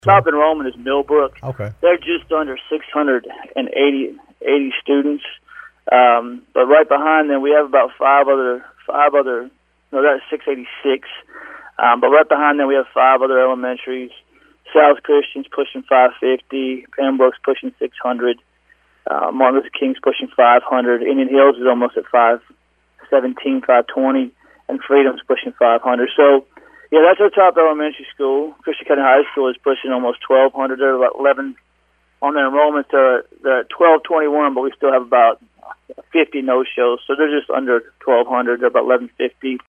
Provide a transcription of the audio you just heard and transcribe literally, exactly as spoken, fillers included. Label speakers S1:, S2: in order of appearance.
S1: Top enrollment is Millbrook.
S2: Okay.
S1: They're just under six hundred eighty eighty students. Um, but right behind them, we have about five other five other. No, that's six eighty-six. Um, but right behind them, we have five other elementaries. South Christian's pushing five fifty. Pembroke's pushing six hundred. Uh, Martin Luther King's pushing five hundred. Indian Hills is almost at five seventeen, five twenty, and Freedom's pushing five hundred. So, yeah, that's our top elementary school. Christian County High School is pushing almost twelve hundred. They're about eleven on their enrollment. They're, they're at twelve twenty-one, but we still have about fifty no-shows. So they're just under twelve hundred. They're about eleven fifty.